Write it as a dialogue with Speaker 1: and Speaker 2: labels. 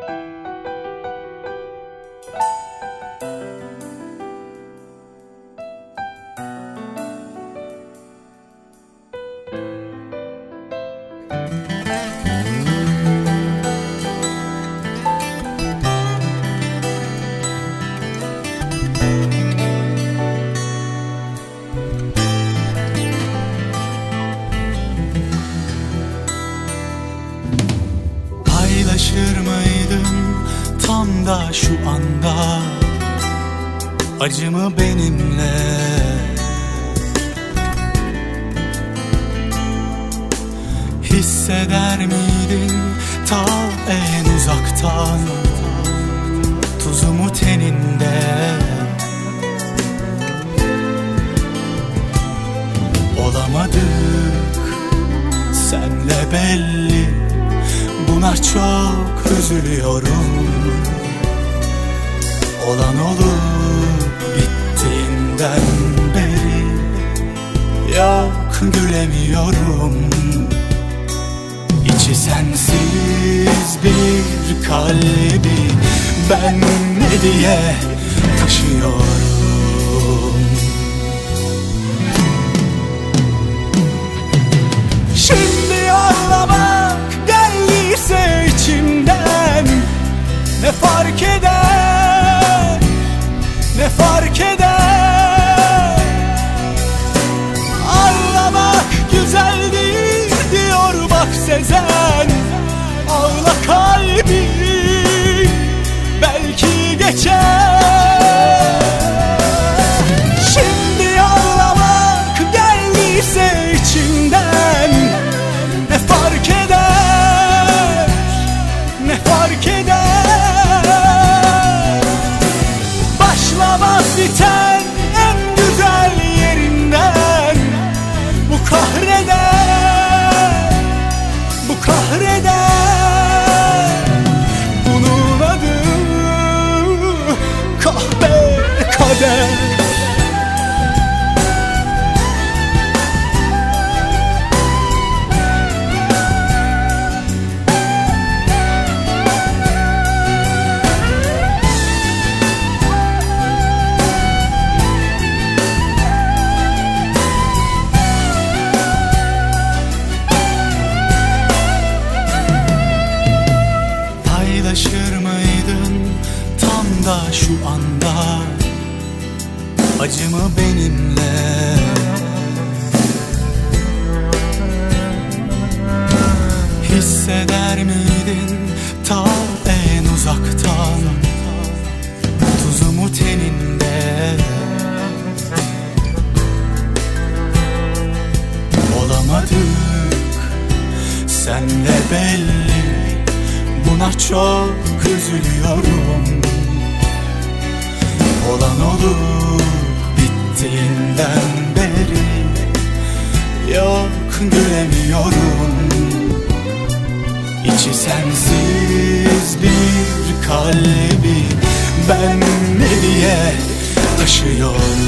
Speaker 1: Paylaşır mıydın tam da şu anda acımı benimle? Hisseder miydin ta en uzaktan tuzumu teninde? Olamadık senle belli, buna çok üzülüyorum. Olan olup bittiğinden beri yok gülemiyorum. İçi sensiz bir kalbi ben ne diye taşıyorum? Şimdi ağlamak geldiyse içimden ne fark eder, ne fark eder? Ağlamak güzel değil diyor bak Sezen. Ağla kalbim, belki geçer. Şimdi ağlamak geldiyse içimden ne fark eder, ne fark eder? Başlamaz biten en güzel yerinden bu kahreder, bu kahreder. Bunun adı kahpe kader. Paylaşır mıydın tam da şu anda acımı benimle? Hisseder miydin ta en uzaktan tuzumu teninde? Olamadık senle belli, buna çok üzülüyorum. Olan olup bittiğinden beri yok gülemiyorum. İçi sensiz bir kalbi ben ne diye taşıyorum?